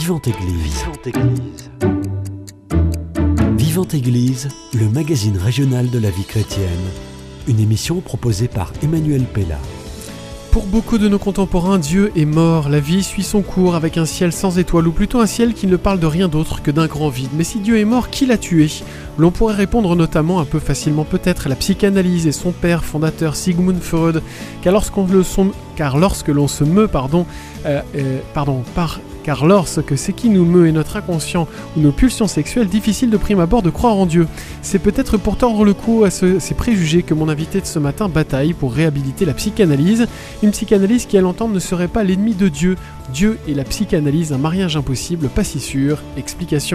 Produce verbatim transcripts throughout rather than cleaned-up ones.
Vivante Église. Vivante Église. Vivante Église, le magazine régional de la vie chrétienne. Une émission proposée par Emmanuel Pella. Pour beaucoup de nos contemporains, Dieu est mort, la vie suit son cours avec un ciel sans étoiles, ou plutôt un ciel qui ne parle de rien d'autre que d'un grand vide. Mais si Dieu est mort, qui l'a tué ? L'on pourrait répondre notamment un peu facilement peut-être à la psychanalyse et son père fondateur Sigmund Freud, car lorsqu'on le son... car lorsque l'on se meut, pardon, euh, euh, pardon, par... car lorsque ce qui nous meut est notre inconscient ou nos pulsions sexuelles, difficile de prime abord de croire en Dieu. C'est peut-être pour tordre le cou à ce, ces préjugés que mon invité de ce matin bataille pour réhabiliter la psychanalyse, une psychanalyse qui à l'entendre ne serait pas l'ennemi de Dieu. Dieu et la psychanalyse, un mariage impossible, pas si sûr. Explication.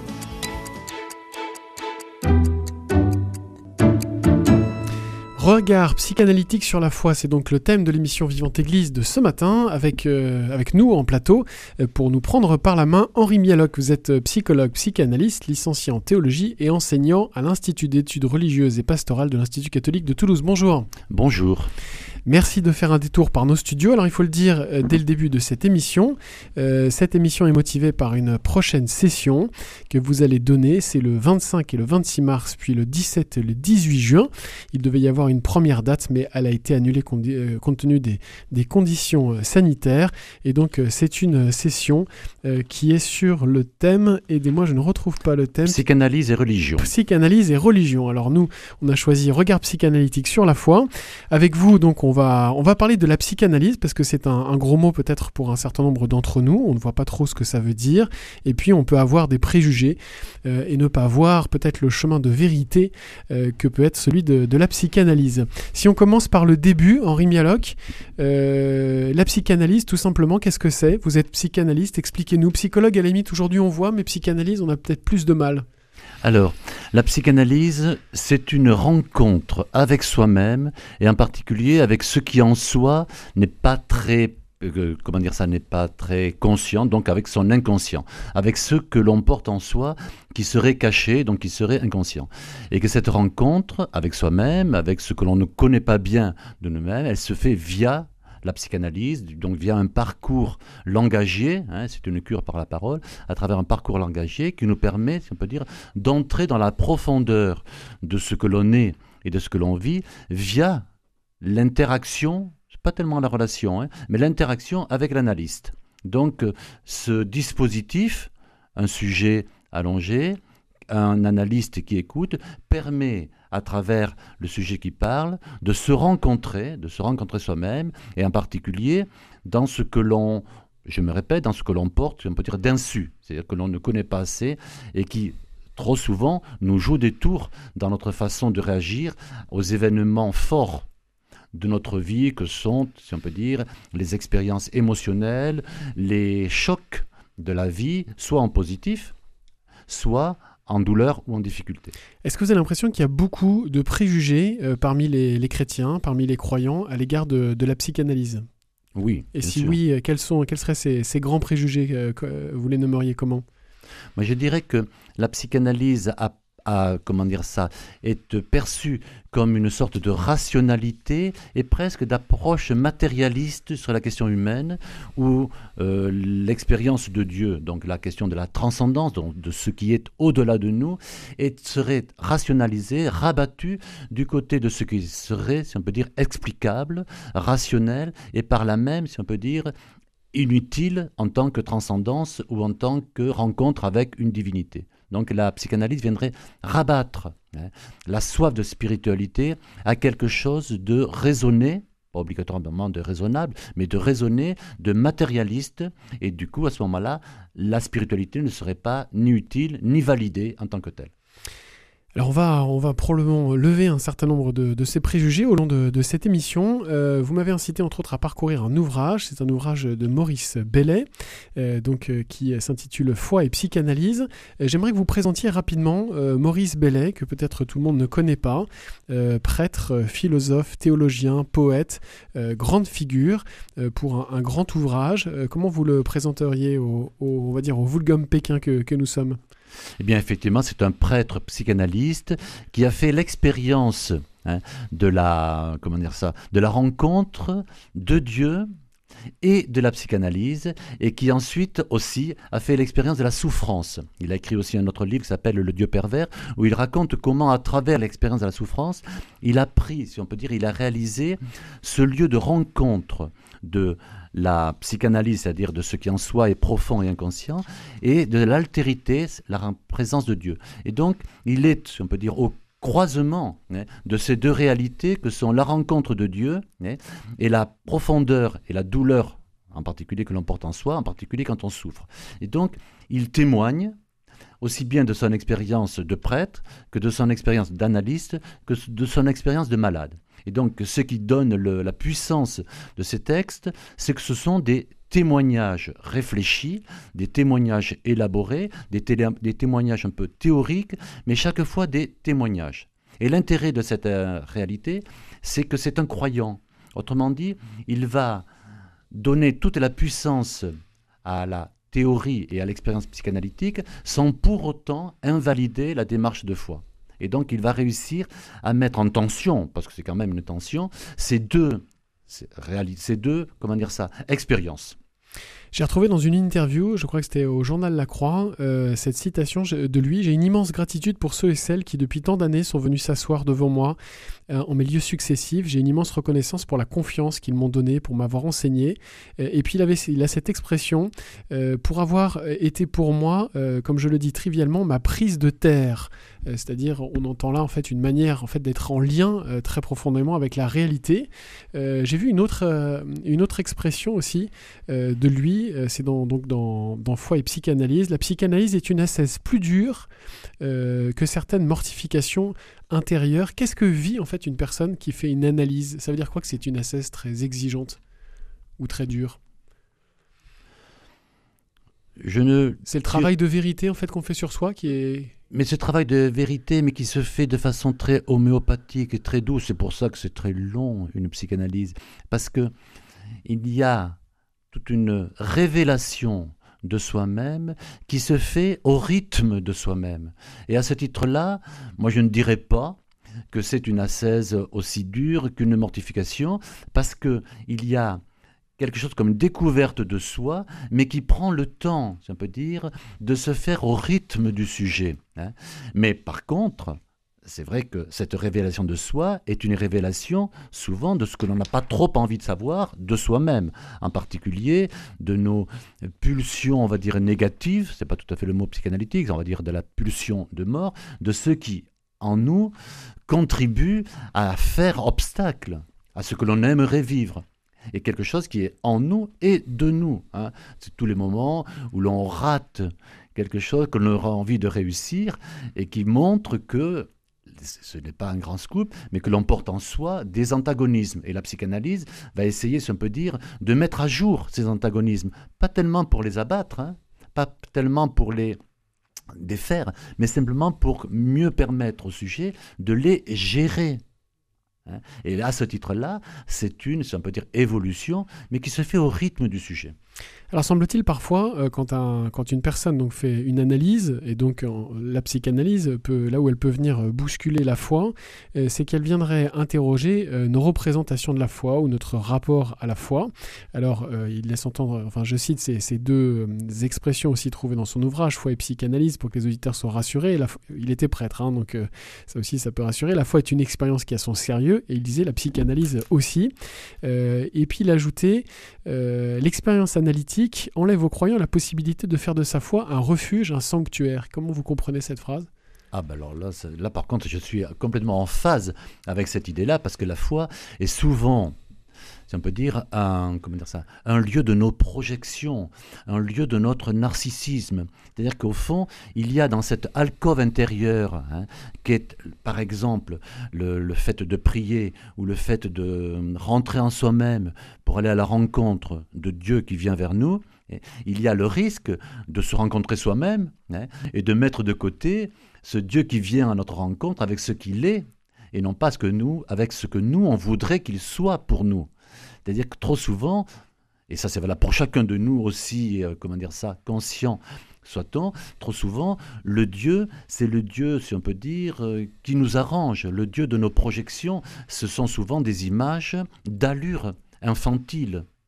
Regard psychanalytique sur la foi, c'est donc le thème de l'émission Vivante Église de ce matin, avec, euh, avec nous en plateau, euh, pour nous prendre par la main, Henri Mialoc. Vous êtes psychologue, psychanalyste, licencié en théologie et enseignant à l'Institut d'études religieuses et pastorales de l'Institut catholique de Toulouse. Bonjour. Bonjour. Merci de faire un détour par nos studios. Alors il faut le dire euh, dès le début de cette émission, euh, cette émission est motivée par une prochaine session que vous allez donner, c'est le vingt-cinq et le vingt-six mars, puis le dix-sept et le dix-huit juin. Il devait y avoir une première date, mais elle a été annulée compte, euh, compte tenu des, des conditions euh, sanitaires. Et donc euh, c'est une session euh, qui est sur le thème, aidez-moi, je ne retrouve pas le thème. Psychanalyse et religion. Psychanalyse et religion. Alors nous, on a choisi regard psychanalytique sur la foi. Avec vous, donc, on On va, on va parler de la psychanalyse parce que c'est un, un gros mot peut-être pour un certain nombre d'entre nous. On ne voit pas trop ce que ça veut dire. Et puis on peut avoir des préjugés euh, et ne pas voir peut-être le chemin de vérité euh, que peut être celui de, de la psychanalyse. Si on commence par le début, Henri Mialoc, euh, la psychanalyse tout simplement, qu'est-ce que c'est ? Vous êtes psychanalyste, expliquez-nous. Psychologue à la limite aujourd'hui on voit, mais psychanalyse on a peut-être plus de mal. Alors, la psychanalyse, c'est une rencontre avec soi-même et en particulier avec ce qui en soi n'est pas très, euh, comment dire ça, n'est pas très conscient, donc avec son inconscient, avec ce que l'on porte en soi qui serait caché, donc qui serait inconscient. Et que cette rencontre avec soi-même, avec ce que l'on ne connaît pas bien de nous-mêmes, elle se fait via la psychanalyse, donc via un parcours langagier, hein, c'est une cure par la parole, à travers un parcours langagier qui nous permet, si on peut dire, d'entrer dans la profondeur de ce que l'on est et de ce que l'on vit via l'interaction, pas tellement la relation, hein, mais l'interaction avec l'analyste. Donc ce dispositif, un sujet allongé, un analyste qui écoute, permet à travers le sujet qui parle, de se rencontrer, de se rencontrer soi-même, et en particulier dans ce que l'on, je me répète, dans ce que l'on porte, on peut dire d'insu, c'est-à-dire que l'on ne connaît pas assez et qui, trop souvent, nous joue des tours dans notre façon de réagir aux événements forts de notre vie que sont, si on peut dire, les expériences émotionnelles, les chocs de la vie, soit en positif, soit en douleur ou en difficulté. Est-ce que vous avez l'impression qu'il y a beaucoup de préjugés euh, parmi les, les chrétiens, parmi les croyants, à l'égard de, de la psychanalyse ? Oui. Et si sûr. oui, quels, sont, quels seraient ces, ces grands préjugés euh, que vous les nommeriez comment ? Moi, je dirais que la psychanalyse a À, comment dire ça, est perçue comme une sorte de rationalité et presque d'approche matérialiste sur la question humaine où euh, l'expérience de Dieu, donc la question de la transcendance, donc de ce qui est au-delà de nous, est, serait rationalisée, rabattue du côté de ce qui serait, si on peut dire, explicable, rationnel et par là même, si on peut dire, inutile en tant que transcendance ou en tant que rencontre avec une divinité. Donc la psychanalyse viendrait rabattre hein, la soif de spiritualité à quelque chose de raisonné, pas obligatoirement de raisonnable, mais de raisonné, de matérialiste. Et du coup, à ce moment-là, la spiritualité ne serait pas ni utile, ni validée en tant que telle. Alors on va, on va probablement lever un certain nombre de, de ces préjugés au long de, de cette émission. Euh, vous m'avez incité entre autres à parcourir un ouvrage, c'est un ouvrage de Maurice Bellet, euh, donc, euh, qui s'intitule « Foi et psychanalyse ». Euh, j'aimerais que vous présentiez rapidement euh, Maurice Bellet, que peut-être tout le monde ne connaît pas, euh, prêtre, philosophe, théologien, poète, euh, grande figure euh, pour un, un grand ouvrage. Euh, comment vous le présenteriez au, au, on va dire, au vulgum pékin que, que nous sommes ? Eh bien, effectivement, c'est un prêtre psychanalyste qui a fait l'expérience hein, de la, comment dire ça, de la rencontre de Dieu et de la psychanalyse, et qui ensuite aussi a fait l'expérience de la souffrance. Il a écrit aussi un autre livre qui s'appelle Le Dieu pervers, où il raconte comment, à travers l'expérience de la souffrance, il a pris, si on peut dire, il a réalisé ce lieu de rencontre de la psychanalyse, c'est-à-dire de ce qui en soi est profond et inconscient, et de l'altérité, la présence de Dieu. Et donc, il est, si on peut dire, au croisement hein, de ces deux réalités que sont la rencontre de Dieu hein, et la profondeur et la douleur, en particulier que l'on porte en soi, en particulier quand on souffre. Et donc, il témoigne aussi bien de son expérience de prêtre que de son expérience d'analyste, que de son expérience de malade. Et donc, ce qui donne le, la puissance de ces textes, c'est que ce sont des témoignages réfléchis, des témoignages élaborés, des, télé, des témoignages un peu théoriques, mais chaque fois des témoignages. Et l'intérêt de cette euh, réalité, c'est que c'est un croyant. Autrement dit, il va donner toute la puissance à la théorie et à l'expérience psychanalytique sans pour autant invalider la démarche de foi. Et donc, il va réussir à mettre en tension, parce que c'est quand même une tension, ces deux, ces, réali- ces deux comment dire ça, expériences. J'ai retrouvé dans une interview, je crois que c'était au journal La Croix, euh, cette citation de lui. « J'ai une immense gratitude pour ceux et celles qui depuis tant d'années sont venus s'asseoir devant moi euh, en mes lieux successifs. J'ai une immense reconnaissance pour la confiance qu'ils m'ont donnée, pour m'avoir enseigné. Euh, » Et puis il, avait, il a cette expression, euh, pour avoir été pour moi, euh, comme je le dis trivialement, ma prise de terre. Euh, c'est-à-dire, on entend là en fait une manière en fait, d'être en lien euh, très profondément avec la réalité. Euh, j'ai vu une autre, euh, une autre expression aussi euh, de lui. C'est dans, donc dans, dans Foi et Psychanalyse. La psychanalyse est une ascèse plus dure euh, que certaines mortifications intérieures. Qu'est-ce que vit en fait une personne qui fait une analyse ? Ça veut dire quoi que c'est une ascèse très exigeante ou très dure ? Je ne... C'est le travail de vérité en fait qu'on fait sur soi qui est... Mais ce travail de vérité, mais qui se fait de façon très homéopathique et très douce. C'est pour ça que c'est très long, une psychanalyse. Parce que il y a toute une révélation de soi-même qui se fait au rythme de soi-même. Et à ce titre-là, moi je ne dirais pas que c'est une ascèse aussi dure qu'une mortification, parce qu'il y a quelque chose comme une découverte de soi, mais qui prend le temps, si on peut dire, de se faire au rythme du sujet. Hein. Mais par contre, c'est vrai que cette révélation de soi est une révélation souvent de ce que l'on n'a pas trop envie de savoir de soi-même, en particulier de nos pulsions, on va dire négatives, c'est pas tout à fait le mot psychanalytique, on va dire de la pulsion de mort, de ce qui en nous contribue à faire obstacle à ce que l'on aimerait vivre. Et quelque chose qui est en nous et de nous. Hein. C'est tous les moments où l'on rate quelque chose que l'on aura envie de réussir et qui montre que ce n'est pas un grand scoop, mais que l'on porte en soi des antagonismes. Et la psychanalyse va essayer, si on peut dire, de mettre à jour ces antagonismes. Pas tellement pour les abattre, hein, pas tellement pour les défaire, mais simplement pour mieux permettre au sujet de les gérer. Hein. Et à ce titre-là, c'est une, si on peut dire, évolution, mais qui se fait au rythme du sujet. Alors semble-t-il parfois, euh, quand, un, quand une personne donc, fait une analyse, et donc euh, la psychanalyse, peut, là où elle peut venir euh, bousculer la foi, euh, c'est qu'elle viendrait interroger euh, nos représentations de la foi ou notre rapport à la foi. Alors euh, il laisse entendre, enfin je cite ces, ces deux euh, expressions aussi trouvées dans son ouvrage, Foi et Psychanalyse, pour que les auditeurs soient rassurés. La, il était prêtre, hein, donc euh, ça aussi ça peut rassurer. La foi est une expérience qui a son sérieux, et il disait la psychanalyse aussi. Euh, et puis il ajoutait, euh, l'expérience analytique enlève aux croyants la possibilité de faire de sa foi un refuge, un sanctuaire. Comment vous comprenez cette phrase ? Ah ben alors là, là, par contre, je suis complètement en phase avec cette idée-là, parce que la foi est souvent, si on peut dire, un, comment dire ça, un lieu de nos projections, un lieu de notre narcissisme. C'est-à-dire qu'au fond, il y a dans cette alcôve intérieure, hein, qui est par exemple le, le fait de prier ou le fait de rentrer en soi-même pour aller à la rencontre de Dieu qui vient vers nous, il y a le risque de se rencontrer soi-même hein, et de mettre de côté ce Dieu qui vient à notre rencontre avec ce qu'il est et non pas ce que nous, avec ce que nous, on voudrait qu'il soit pour nous. C'est-à-dire que trop souvent, et ça c'est valable pour chacun de nous aussi, euh, comment dire ça, conscient soit-on, trop souvent, le Dieu, c'est le Dieu, si on peut dire, euh, qui nous arrange. Le Dieu de nos projections, ce sont souvent des images d'allure infantile.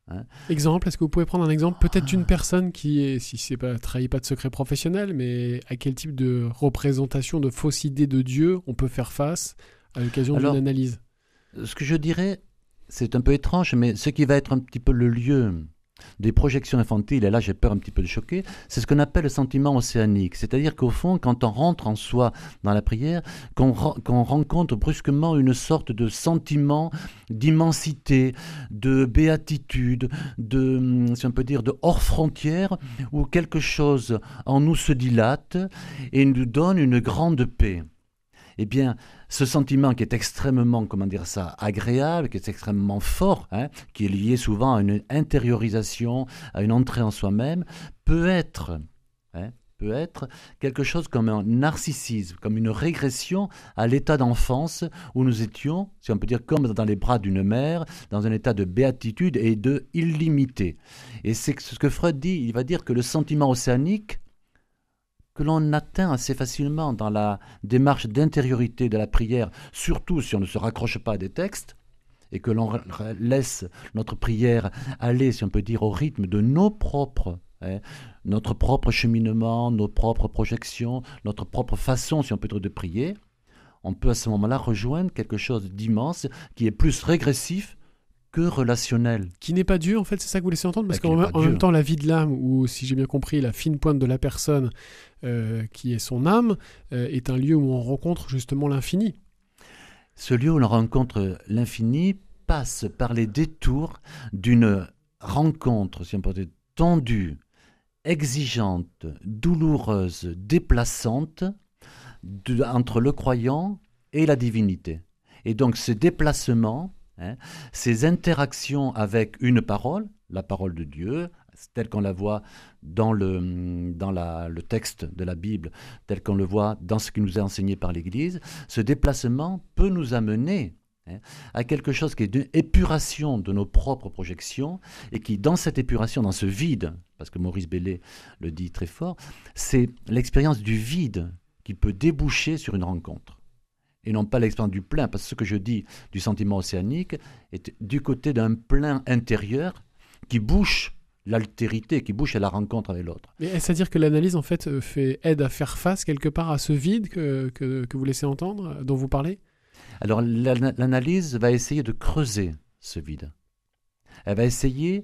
Hein. Exemple, est-ce que vous pouvez prendre un exemple, peut-être d'une personne qui est, si c'est pas trahit pas de secret professionnel, mais à quel type de représentation, de fausse idée de Dieu on peut faire face à l'occasion d'une Alors, analyse? Ce que je dirais, c'est un peu étrange, mais ce qui va être un petit peu le lieu des projections infantiles, et là j'ai peur un petit peu de choquer, c'est ce qu'on appelle le sentiment océanique. C'est-à-dire qu'au fond, quand on rentre en soi dans la prière, qu'on, qu'on rencontre brusquement une sorte de sentiment d'immensité, de béatitude, de, si on peut dire, de hors frontière, où quelque chose en nous se dilate et nous donne une grande paix. Eh bien, ce sentiment qui est extrêmement, comment dire ça, agréable, qui est extrêmement fort, hein, qui est lié souvent à une intériorisation, à une entrée en soi-même, peut être, hein, peut être quelque chose comme un narcissisme, comme une régression à l'état d'enfance où nous étions, si on peut dire, comme dans les bras d'une mère, dans un état de béatitude et de illimité. Et c'est ce que Freud dit, il va dire que le sentiment océanique, que l'on atteint assez facilement dans la démarche d'intériorité de la prière, surtout si on ne se raccroche pas à des textes, et que l'on laisse notre prière aller, si on peut dire, au rythme de nos propres, hein, notre propre cheminement, nos propres projections, notre propre façon, si on peut dire, de prier, on peut à ce moment-là rejoindre quelque chose d'immense qui est plus régressif que relationnel. Qui n'est pas Dieu, en fait, c'est ça que vous laissez entendre? Parce Bah, qu'en en même Dieu. temps, la vie de l'âme, ou si j'ai bien compris, la fine pointe de la personne euh, qui est son âme, euh, est un lieu où on rencontre justement l'infini. Ce lieu où l'on rencontre l'infini passe par les détours d'une rencontre, si on peut dire, tendue, exigeante, douloureuse, déplaçante de, entre le croyant et la divinité. Et donc ce déplacement, hein, ces interactions avec une parole, la parole de Dieu, telle qu'on la voit dans, le, dans la, le texte de la Bible, telle qu'on le voit dans ce qui nous est enseigné par l'Église, ce déplacement peut nous amener hein, à quelque chose qui est une épuration de nos propres projections et qui, dans cette épuration, dans ce vide, parce que Maurice Bellet le dit très fort, c'est l'expérience du vide qui peut déboucher sur une rencontre. Et non pas l'expérience du plein, parce que ce que je dis du sentiment océanique est du côté d'un plein intérieur qui bouche l'altérité, qui bouche à la rencontre avec l'autre. Mais est-ce à dire que l'analyse, en fait, fait, aide à faire face quelque part à ce vide que, que, que vous laissez entendre, dont vous parlez? Alors l'analyse va essayer de creuser ce vide. Elle va essayer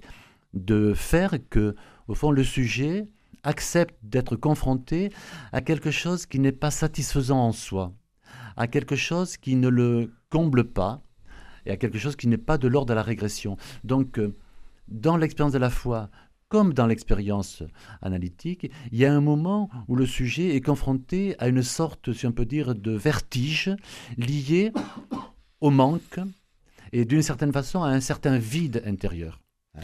de faire que, au fond, le sujet accepte d'être confronté à quelque chose qui n'est pas satisfaisant en soi, à quelque chose qui ne le comble pas, et à quelque chose qui n'est pas de l'ordre de la régression. Donc, dans l'expérience de la foi, comme dans l'expérience analytique, il y a un moment où le sujet est confronté à une sorte, si on peut dire, de vertige lié au manque et d'une certaine façon à un certain vide intérieur.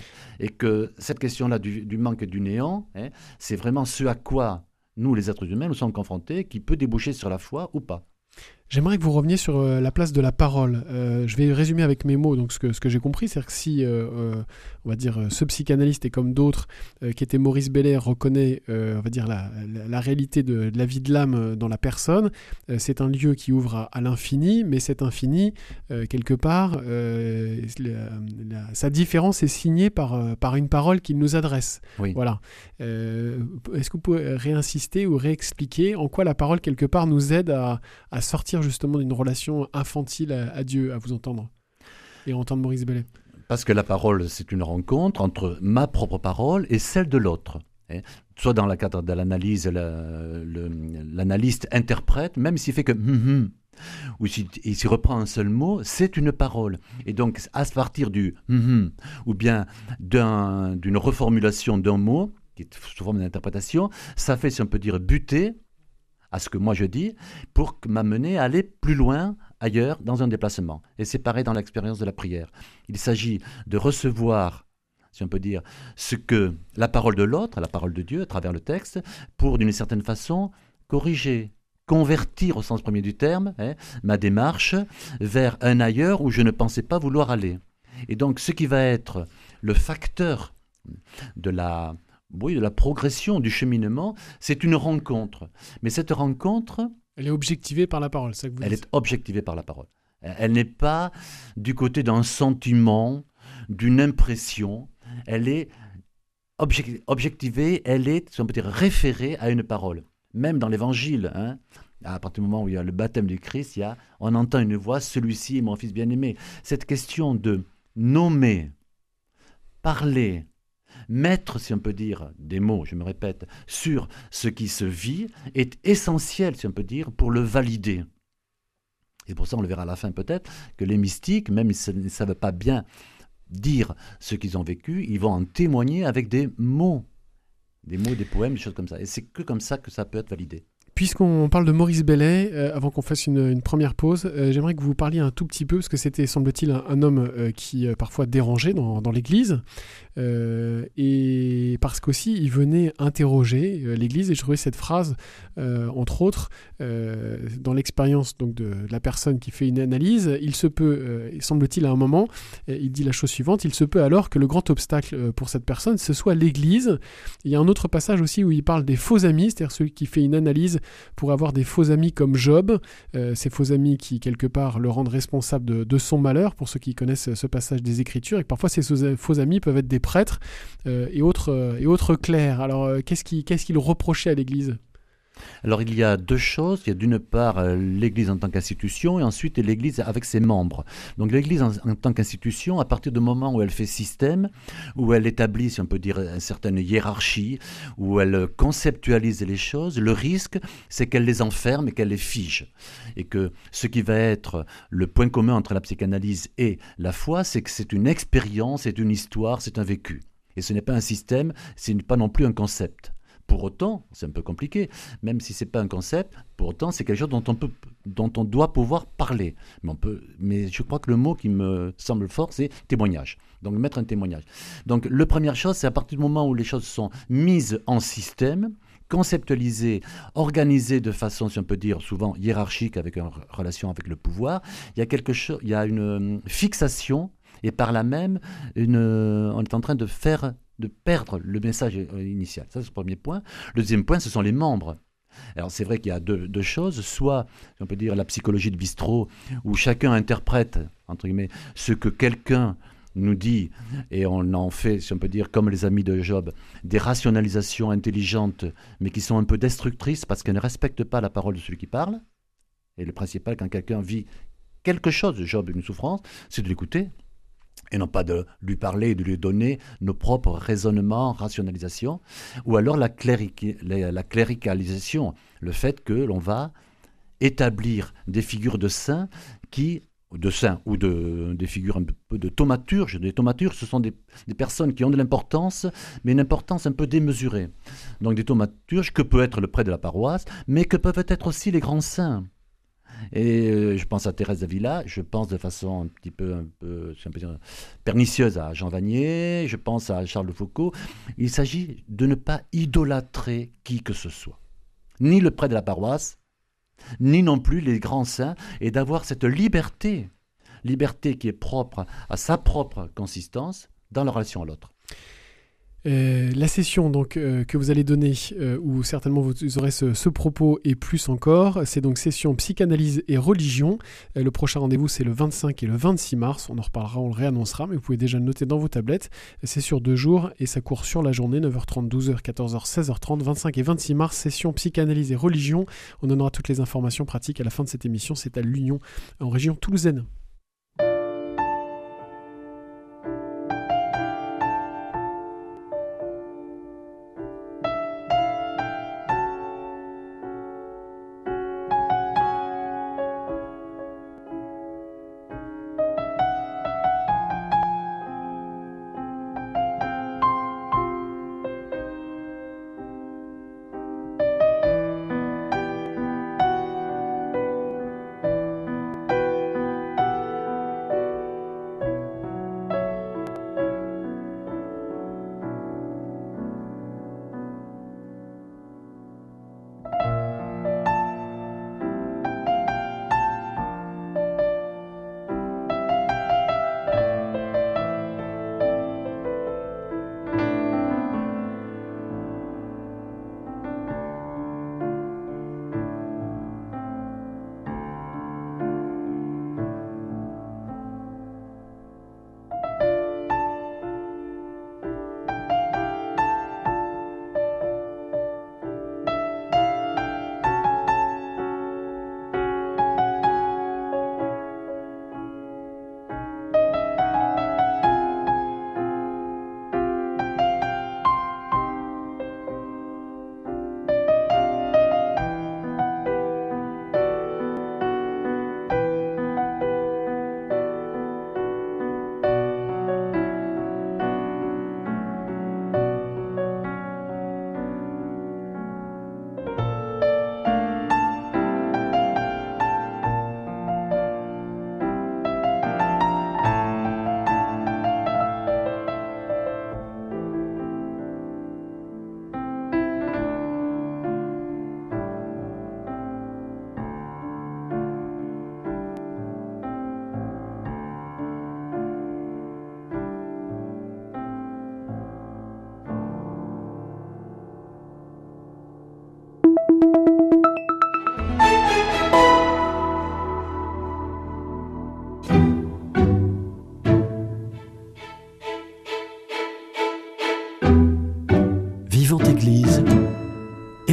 Et que cette question-là du, du manque et du néant, hein, c'est vraiment ce à quoi nous, les êtres humains, nous sommes confrontés, qui peut déboucher sur la foi ou pas. J'aimerais que vous reveniez sur euh, la place de la parole. Euh, je vais résumer avec mes mots. Donc, ce que, ce que j'ai compris, c'est que si, euh, euh, on va dire, euh, ce psychanalyste et comme d'autres, euh, qui était Maurice Bellet, reconnaît, euh, on va dire, la, la, la réalité de, de la vie de l'âme dans la personne, euh, c'est un lieu qui ouvre à, à l'infini, mais cet infini, euh, quelque part, euh, la, la, sa différence est signée par, euh, par une parole qu'il nous adresse. Oui. Voilà. Euh, est-ce que vous pouvez réinsister ou réexpliquer en quoi la parole, quelque part, nous aide à, à sortir justement d'une relation infantile à, à Dieu, à vous entendre et à entendre Maurice Bellet? Parce que la parole, c'est une rencontre entre ma propre parole et celle de l'autre. Hein. Soit dans le cadre de l'analyse, le, le, l'analyste interprète, même s'il fait que hum, hum, ou s'il, s'il reprend un seul mot, c'est une parole. Et donc, à partir du hum, hum, ou bien d'un, d'une reformulation d'un mot, qui est sous forme d'interprétation, ça fait, si on peut dire, buter à ce que moi je dis, pour m'amener à aller plus loin, ailleurs, dans un déplacement. Et c'est pareil dans l'expérience de la prière. Il s'agit de recevoir, si on peut dire, ce que la parole de l'autre, la parole de Dieu, à travers le texte, pour, d'une certaine façon, corriger, convertir, au sens premier du terme, hein, ma démarche vers un ailleurs où je ne pensais pas vouloir aller. Et donc, ce qui va être le facteur de la... Oui, de la progression du cheminement, c'est une rencontre. Mais cette rencontre... Elle est objectivée par la parole, c'est ça que vous Elle dites. est objectivée par la parole. Elle n'est pas du côté d'un sentiment, d'une impression. elle est objec- objectivée, elle est, si on peut dire, référée à une parole. Même dans l'Évangile, hein, à partir du moment où il y a le baptême du Christ, il y a, on entend une voix, celui-ci est mon fils bien-aimé. Cette question de nommer, parler, mettre, si on peut dire, des mots, je me répète, sur ce qui se vit, est essentiel, si on peut dire, pour le valider. Et pour ça, on le verra à la fin peut-être, que les mystiques, même s'ils ne savent pas bien dire ce qu'ils ont vécu, ils vont en témoigner avec des mots, des mots, des poèmes, des choses comme ça. Et c'est que comme ça que ça peut être validé. Puisqu'on parle de Maurice Bellet, euh, avant qu'on fasse une, une première pause, euh, j'aimerais que vous parliez un tout petit peu, parce que c'était, semble-t-il, un, un homme euh, qui euh, parfois dérangeait dans, dans l'Église, euh, et parce qu'aussi il venait interroger euh, l'Église, et je trouvais cette phrase, euh, entre autres, euh, dans l'expérience donc, de, de la personne qui fait une analyse, il se peut, euh, semble-t-il à un moment, euh, il dit la chose suivante, il se peut alors que le grand obstacle euh, pour cette personne, ce soit l'Église. Il y a un autre passage aussi où il parle des faux amis, c'est-à-dire celui qui fait une analyse pour avoir des faux amis comme Job, euh, ces faux amis qui quelque part le rendent responsable de, de son malheur, pour ceux qui connaissent ce passage des Écritures, et que parfois ces faux amis peuvent être des prêtres euh, et, autres, euh, et autres clercs. Alors euh, qu'est-ce qu'il qu'est-ce qu'il reprochait à l'Église ? Alors il y a deux choses, il y a d'une part euh, l'Église en tant qu'institution et ensuite l'Église avec ses membres. Donc l'Église en, en tant qu'institution, à partir du moment où elle fait système, où elle établit, si on peut dire, une certaine hiérarchie, où elle conceptualise les choses, le risque c'est qu'elle les enferme et qu'elle les fige. Et que ce qui va être le point commun entre la psychanalyse et la foi, c'est que c'est une expérience, c'est une histoire, c'est un vécu. Et ce n'est pas un système, ce n'est pas non plus un concept. Pour autant, c'est un peu compliqué, même si ce n'est pas un concept, pour autant c'est quelque chose dont on, peut, dont on doit pouvoir parler. Mais, on peut, mais je crois que le mot qui me semble fort, c'est témoignage. Donc mettre un témoignage. Donc la première chose, c'est à partir du moment où les choses sont mises en système, conceptualisées, organisées de façon, si on peut dire, souvent hiérarchique avec une relation avec le pouvoir, il y a, quelque chose, il y a une fixation et par là même, une, on est en train de faire... de perdre le message initial. Ça, c'est le premier point. Le deuxième point, ce sont les membres. Alors, c'est vrai qu'il y a deux, deux choses. Soit, on peut dire, la psychologie de bistrot, où chacun interprète, entre guillemets, ce que quelqu'un nous dit, et on en fait, si on peut dire, comme les amis de Job, des rationalisations intelligentes, mais qui sont un peu destructrices parce qu'elles ne respectent pas la parole de celui qui parle. Et le principal, quand quelqu'un vit quelque chose, Job, une souffrance, c'est de l'écouter. Et non pas de lui parler et de lui donner nos propres raisonnements, rationalisations, ou alors la, cléric- la, la cléricalisation, le fait que l'on va établir des figures de saints qui, de saints ou de, des figures un peu de thaumaturges. Des thaumaturges, ce sont des, des personnes qui ont de l'importance, mais une importance un peu démesurée. Donc des thaumaturges que peut être le prêtre de la paroisse, mais que peuvent être aussi les grands saints. Et euh, je pense à Thérèse d'Avila, je pense de façon un petit peu, un peu, un peu pernicieuse à Jean Vanier, je pense à Charles de Foucault. Il s'agit de ne pas idolâtrer qui que ce soit, ni le prêtre de la paroisse, ni non plus les grands saints, et d'avoir cette liberté, liberté qui est propre à sa propre consistance dans la relation à l'autre. Euh, la session donc, euh, que vous allez donner, euh, où certainement vous aurez ce, ce propos et plus encore, c'est donc session psychanalyse et religion. Euh, le prochain rendez-vous, c'est le vingt-cinq et le vingt-six mars. On en reparlera, on le réannoncera, mais vous pouvez déjà le noter dans vos tablettes. C'est sur deux jours et ça court sur la journée, neuf heures trente, douze heures, quatorze heures, seize heures trente, vingt-cinq et vingt-six mars, session psychanalyse et religion. On donnera toutes les informations pratiques à la fin de cette émission. C'est à l'Union, en région toulousaine.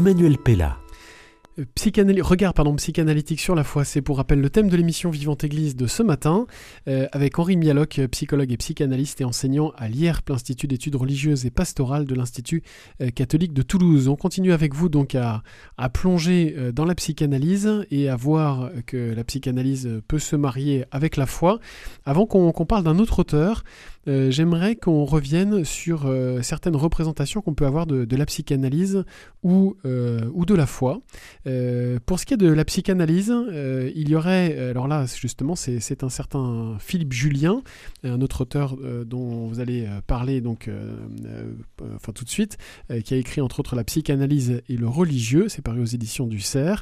Emmanuel Pella. Psychanal... Regard pardon, psychanalytique sur la foi, c'est pour rappel le thème de l'émission Vivante Église de ce matin, euh, avec Henri Mialoc, psychologue et psychanalyste et enseignant à l'I R P, l'Institut d'études religieuses et pastorales de l'Institut euh, catholique de Toulouse. On continue avec vous donc à, à plonger euh, dans la psychanalyse et à voir que la psychanalyse peut se marier avec la foi. Avant qu'on, qu'on parle d'un autre auteur, Euh, j'aimerais qu'on revienne sur euh, certaines représentations qu'on peut avoir de, de la psychanalyse ou, euh, ou de la foi. Euh, pour ce qui est de la psychanalyse, euh, il y aurait, alors là justement c'est, c'est un certain Philippe Julien, un autre auteur euh, dont vous allez parler donc, euh, euh, enfin tout de suite, euh, qui a écrit entre autres La psychanalyse et le religieux, c'est paru aux éditions du Cerf.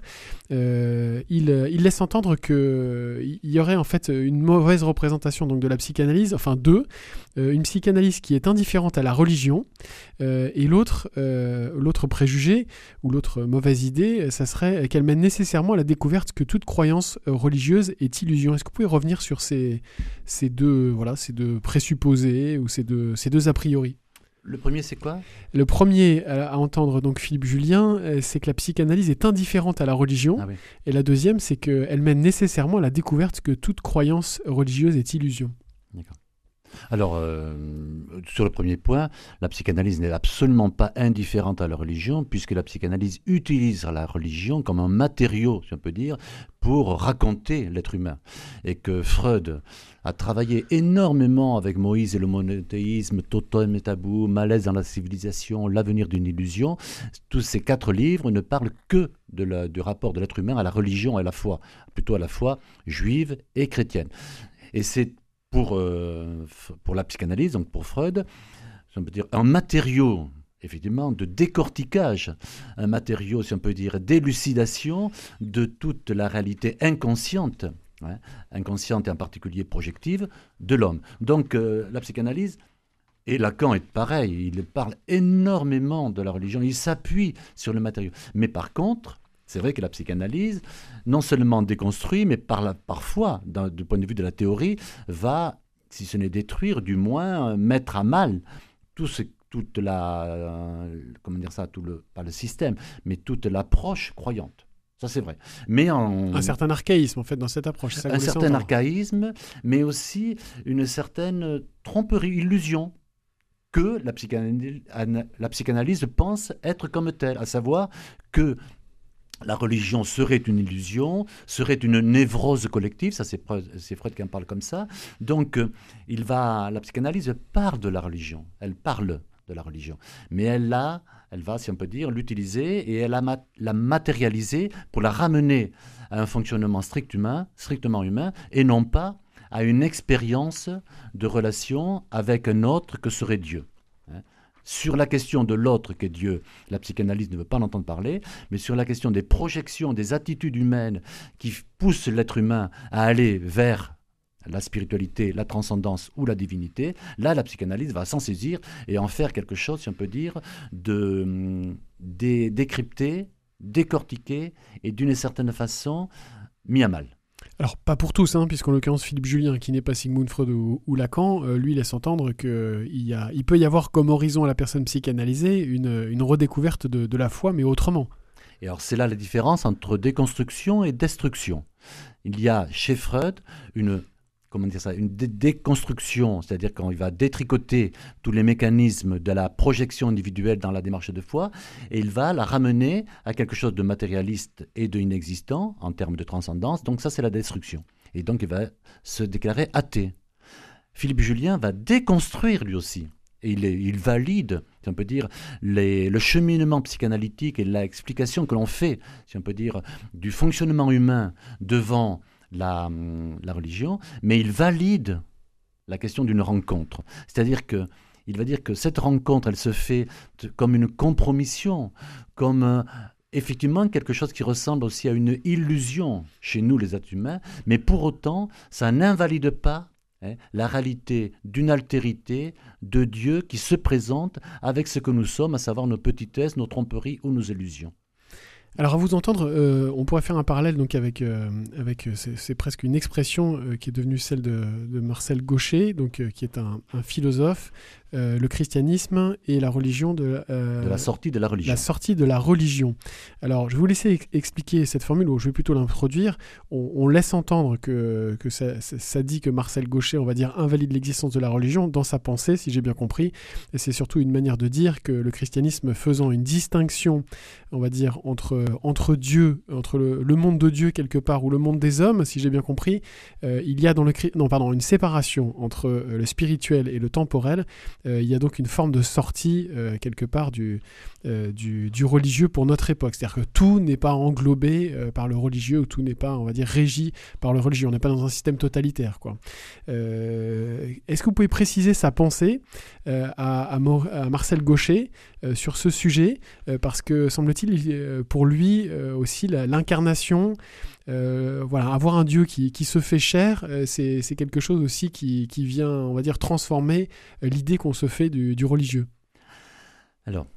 Euh, il, il laisse entendre qu'il y aurait en fait une mauvaise représentation donc, de la psychanalyse, enfin deux, Euh, une psychanalyse qui est indifférente à la religion, euh, et l'autre, euh, l'autre préjugé ou l'autre mauvaise idée, ça serait qu'elle mène nécessairement à la découverte que toute croyance euh, religieuse est illusion. Est-ce que vous pouvez revenir sur ces, ces, deux, voilà, ces deux présupposés ou ces deux, ces deux a priori ? Le premier, c'est quoi ? Le premier à, à entendre donc Philippe Julien, euh, c'est que la psychanalyse est indifférente à la religion, Ah oui. et la deuxième, c'est qu'elle mène nécessairement à la découverte que toute croyance religieuse est illusion. D'accord. Alors, euh, sur le premier point, la psychanalyse n'est absolument pas indifférente à la religion, puisque la psychanalyse utilise la religion comme un matériau, si on peut dire, pour raconter l'être humain. Et que Freud a travaillé énormément avec Moïse et le monothéisme, Totem et Tabou, Malaise dans la civilisation, L'avenir d'une illusion. Tous ces quatre livres ne parlent que de la, du rapport de l'être humain à la religion et à la foi, plutôt à la foi juive et chrétienne. Et c'est Pour, euh, pour la psychanalyse, donc pour Freud, on peut dire un matériau, effectivement, de décortiquage, un matériau, si on peut dire, d'élucidation de toute la réalité inconsciente, hein, inconsciente et en particulier projective, de l'homme. Donc euh, la psychanalyse, et Lacan est pareil, il parle énormément de la religion, il s'appuie sur le matériau. Mais par contre, c'est vrai que la psychanalyse, non seulement déconstruit, mais par la, parfois, dans, du point de vue de la théorie, va, si ce n'est détruire, du moins mettre à mal tout ce, toute la, euh, comment dire ça, tout le, pas le système, mais toute l'approche croyante. Ça, c'est vrai. Mais en, un certain archaïsme, en fait, dans cette approche. Ça un certain entendre. archaïsme, mais aussi une certaine tromperie, illusion, que la psychanalyse, la psychanalyse pense être comme telle, à savoir que la religion serait une illusion, serait une névrose collective, ça c'est, c'est Freud qui en parle comme ça. Donc, euh, il va, la psychanalyse parle de la religion, elle parle de la religion, mais elle l'a, elle va, si on peut dire, l'utiliser et elle a ma, la matérialiser pour la ramener à un fonctionnement strict humain, strictement humain, et non pas à une expérience de relation avec un autre que serait Dieu. Hein. Sur la question de l'autre qu'est Dieu, la psychanalyse ne veut pas en entendre parler, mais sur la question des projections, des attitudes humaines qui poussent l'être humain à aller vers la spiritualité, la transcendance ou la divinité, là la psychanalyse va s'en saisir et en faire quelque chose, si on peut dire, de dé, décrypter, décortiquer et d'une certaine façon mis à mal. Alors, pas pour tous, hein, puisqu'en l'occurrence, Philippe Julien, qui n'est pas Sigmund Freud ou, ou Lacan, euh, lui laisse entendre qu'il y a, il peut y avoir comme horizon à la personne psychanalysée une, une redécouverte de, de la foi, mais autrement. Et alors, c'est là la différence entre déconstruction et destruction. Il y a chez Freud une... comment dire ça, une dé- déconstruction, c'est-à-dire quand il va détricoter tous les mécanismes de la projection individuelle dans la démarche de foi, et il va la ramener à quelque chose de matérialiste et de inexistant en termes de transcendance. Donc ça, c'est la destruction. Et donc il va se déclarer athée. Philippe Julien va déconstruire lui aussi. Et il, est, il valide, si on peut dire, les, le cheminement psychanalytique et l'explication que l'on fait, si on peut dire, du fonctionnement humain devant La, la religion, mais il valide la question d'une rencontre. C'est-à-dire qu'il va dire que cette rencontre, elle se fait t- comme une compromission, comme euh, effectivement quelque chose qui ressemble aussi à une illusion chez nous, les êtres humains, mais pour autant, ça n'invalide pas hein, la réalité d'une altérité de Dieu qui se présente avec ce que nous sommes, à savoir nos petitesses, nos tromperies ou nos illusions. Alors à vous entendre, euh, on pourrait faire un parallèle donc avec, euh, avec c'est, c'est presque une expression euh, qui est devenue celle de, de Marcel Gauchet, donc euh, qui est un, un philosophe. Euh, le christianisme et la religion de, euh, de la sortie de la religion. La sortie de la religion. Alors, je vais vous laisser ex- expliquer cette formule, ou je vais plutôt l'introduire. On, on laisse entendre que, que ça, ça, ça dit que Marcel Gauchet, on va dire, invalide l'existence de la religion dans sa pensée, si j'ai bien compris. Et c'est surtout une manière de dire que le christianisme faisant une distinction, on va dire, entre, entre Dieu, entre le, le monde de Dieu quelque part, ou le monde des hommes, si j'ai bien compris, euh, il y a dans le, non, pardon, une séparation entre euh, le spirituel et le temporel. Euh, il y a donc une forme de sortie euh, quelque part du, euh, du, du religieux pour notre époque. C'est-à-dire que tout n'est pas englobé euh, par le religieux, ou tout n'est pas, on va dire, régi par le religieux. On n'est pas dans un système totalitaire, quoi. Euh, est-ce que vous pouvez préciser sa pensée euh, à, à, Mor- à Marcel Gauchet euh, sur ce sujet euh, parce que, semble-t-il, euh, pour lui euh, aussi, la, l'incarnation, Euh, voilà, avoir un Dieu qui, qui se fait chair, euh, c'est, c'est quelque chose aussi qui, qui vient, on va dire, transformer euh, l'idée qu'on se fait du, du religieux. Alors,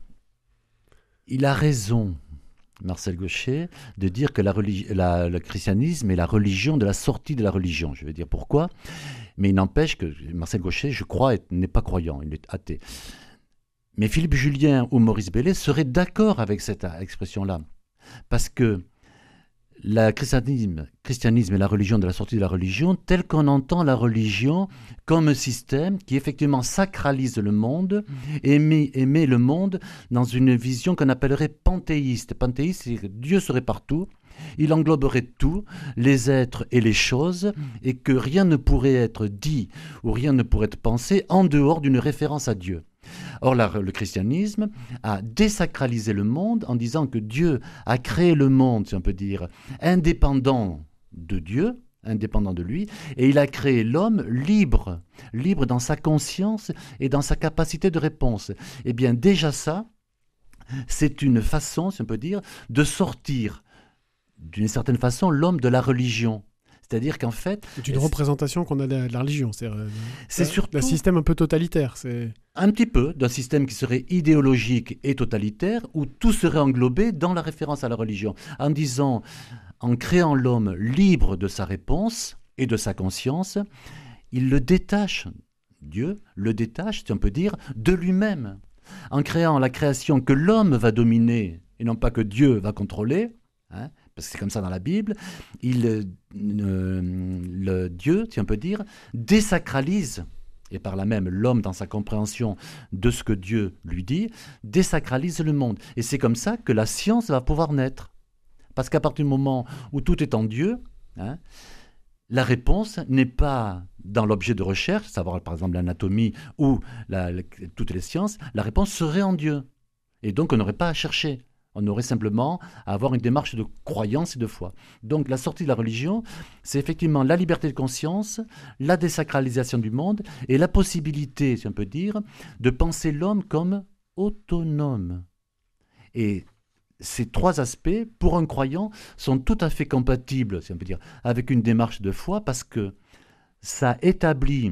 il a raison, Marcel Gauchet, de dire que la religi- la, le christianisme est la religion de la sortie de la religion. Je vais dire pourquoi, mais il n'empêche que Marcel Gauchet, je crois, est, n'est pas croyant, il est athée. Mais Philippe Julien ou Maurice Bellet seraient d'accord avec cette expression-là, parce que le christianisme, christianisme est la religion de la sortie de la religion, tel qu'on entend la religion comme un système qui effectivement sacralise le monde et met, et met le monde dans une vision qu'on appellerait panthéiste. Panthéiste, c'est que Dieu serait partout, il engloberait tout, les êtres et les choses, et que rien ne pourrait être dit ou rien ne pourrait être pensé en dehors d'une référence à Dieu. Or, la, le christianisme a désacralisé le monde en disant que Dieu a créé le monde, si on peut dire, indépendant de Dieu, indépendant de lui, et il a créé l'homme libre, libre dans sa conscience et dans sa capacité de réponse. Eh bien, déjà ça, c'est une façon, si on peut dire, de sortir, d'une certaine façon, l'homme de la religion. C'est-à-dire qu'en fait... C'est une représentation qu'on a de la religion. C'est, euh, c'est surtout... un système un peu totalitaire. C'est... Un petit peu d'un système qui serait idéologique et totalitaire, où tout serait englobé dans la référence à la religion. En disant, en créant l'homme libre de sa réponse et de sa conscience, il le détache, Dieu le détache, si on peut dire, de lui-même. En créant la création que l'homme va dominer, et non pas que Dieu va contrôler, hein, parce que c'est comme ça dans la Bible, il, euh, le Dieu, si on peut dire, désacralise, et par là même l'homme dans sa compréhension de ce que Dieu lui dit, désacralise le monde. Et c'est comme ça que la science va pouvoir naître. Parce qu'à partir du moment où tout est en Dieu, hein, la réponse n'est pas dans l'objet de recherche, savoir par exemple l'anatomie ou la, la, toutes les sciences, la réponse serait en Dieu. Et donc on n'aurait pas à chercher. On aurait simplement à avoir une démarche de croyance et de foi. Donc la sortie de la religion, c'est effectivement la liberté de conscience, la désacralisation du monde et la possibilité, si on peut dire, de penser l'homme comme autonome. Et ces trois aspects, pour un croyant, sont tout à fait compatibles, si on peut dire, avec une démarche de foi parce que ça établit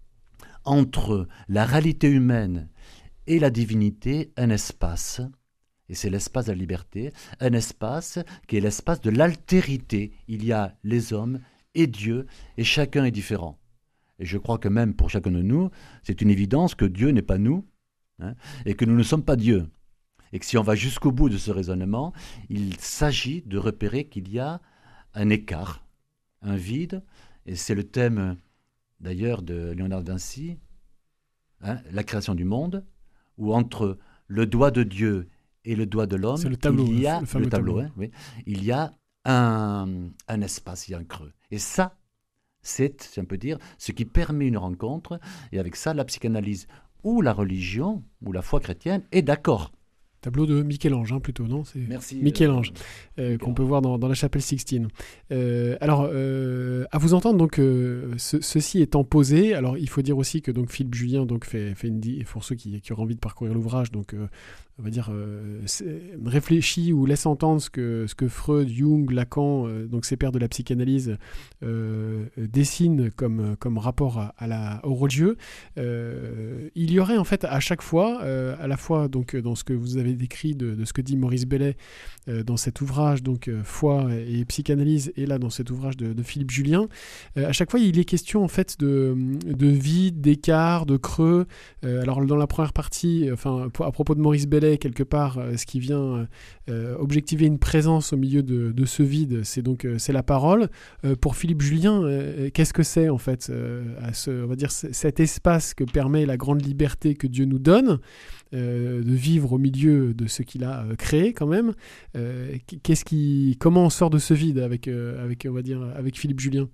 entre la réalité humaine et la divinité un espace. Et c'est l'espace de la liberté, un espace qui est l'espace de l'altérité. Il y a les hommes et Dieu, et chacun est différent. Et je crois que même pour chacun de nous, c'est une évidence que Dieu n'est pas nous, hein, et que nous ne sommes pas Dieu. Et que si on va jusqu'au bout de ce raisonnement, il s'agit de repérer qu'il y a un écart, un vide, et c'est le thème d'ailleurs de Léonard de Vinci, hein, la création du monde, où entre le doigt de Dieu et le doigt de l'homme, c'est le tableau, il y a le fameux le tableau, tableau. Hein, oui, il y a un, un espace, il y a un creux. Et ça, c'est, si on peut dire, ce qui permet une rencontre. Et avec ça, la psychanalyse ou la religion ou la foi chrétienne est d'accord. Tableau de Michel-Ange, hein, plutôt, non ? C'est Merci. Michel-Ange, Euh, euh, Michel-Ange. qu'on peut voir dans, dans la chapelle Sixtine. Euh, alors, euh, à vous entendre, donc, euh, ce, ceci étant posé, alors il faut dire aussi que donc Philippe Julien donc fait, fait une di- pour ceux qui, qui auraient envie de parcourir l'ouvrage, donc euh, on va dire euh, réfléchit ou laisse entendre ce que ce que Freud, Jung, Lacan, euh, donc ces pères de la psychanalyse euh, dessinent comme comme rapport à, à la au religieux. Euh, il y aurait en fait à chaque fois, euh, à la fois donc dans ce que vous avez décrit de, de ce que dit Maurice Bellet euh, dans cet ouvrage, donc euh, Foi et psychanalyse, et là dans cet ouvrage de, de Philippe Julien. Euh, à chaque fois, il est question en fait de, de vide, d'écart, de creux. Euh, alors dans la première partie, enfin à propos de Maurice Bellet, quelque part, euh, ce qui vient euh, objectiver une présence au milieu de, de ce vide, c'est donc euh, c'est la parole. Euh, pour Philippe Julien, euh, qu'est-ce que c'est en fait euh, à ce, on va dire cet espace que permet la grande liberté que Dieu nous donne, euh, de vivre au milieu de ce qu'il a euh, créé quand même. Euh, qu'est-ce qui, comment on sort de ce vide avec, euh, avec, on va dire, avec Philippe Julien?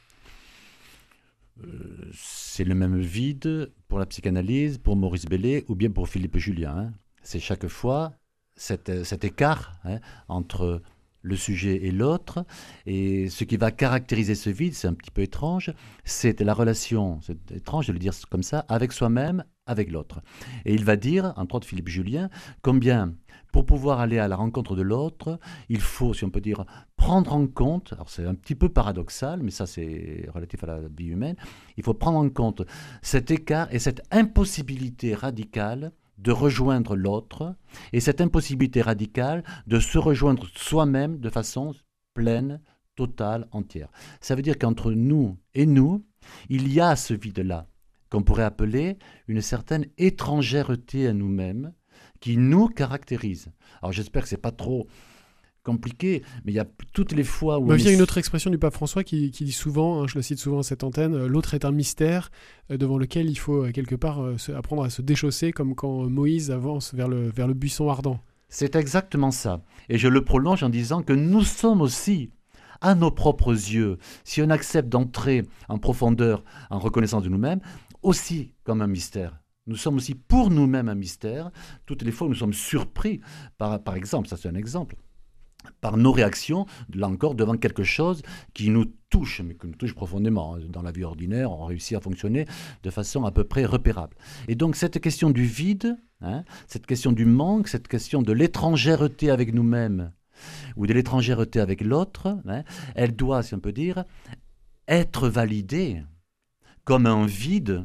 euh, C'est le même vide pour la psychanalyse, pour Maurice Bellet ou bien pour Philippe Julien. Hein. C'est chaque fois cet, cet écart hein, entre le sujet et l'autre, et ce qui va caractériser ce vide, c'est un petit peu étrange, c'est la relation, c'est étrange de le dire comme ça, avec soi-même, avec l'autre. Et il va dire, entre autres Philippe Julien, combien, pour pouvoir aller à la rencontre de l'autre, il faut, si on peut dire, prendre en compte, alors c'est un petit peu paradoxal, mais ça c'est relatif à la vie humaine, il faut prendre en compte cet écart et cette impossibilité radicale de rejoindre l'autre, et cette impossibilité radicale de se rejoindre soi-même de façon pleine, totale, entière. Ça veut dire qu'entre nous et nous, il y a ce vide-là, qu'on pourrait appeler une certaine étrangèreté à nous-mêmes, qui nous caractérise. Alors j'espère que ce n'est pas trop compliqué, mais il y a toutes les fois où... Il y a une autre expression du pape François qui, qui dit souvent, hein, je le cite souvent à cette antenne, euh, l'autre est un mystère euh, devant lequel il faut euh, quelque part euh, se, apprendre à se déchausser, comme quand Moïse avance vers le, vers le buisson ardent. C'est exactement ça. Et je le prolonge en disant que nous sommes aussi, à nos propres yeux, si on accepte d'entrer en profondeur, en reconnaissance de nous-mêmes, aussi comme un mystère. Nous sommes aussi pour nous-mêmes un mystère. Toutes les fois où nous sommes surpris, par, par exemple, ça c'est un exemple, par nos réactions, là encore, devant quelque chose qui nous touche, mais qui nous touche profondément. Dans la vie ordinaire, on réussit à fonctionner de façon à peu près repérable. Et donc, cette question du vide, hein, cette question du manque, cette question de l'étrangèreté avec nous-mêmes, ou de l'étrangèreté avec l'autre, hein, elle doit, si on peut dire, être validée comme un vide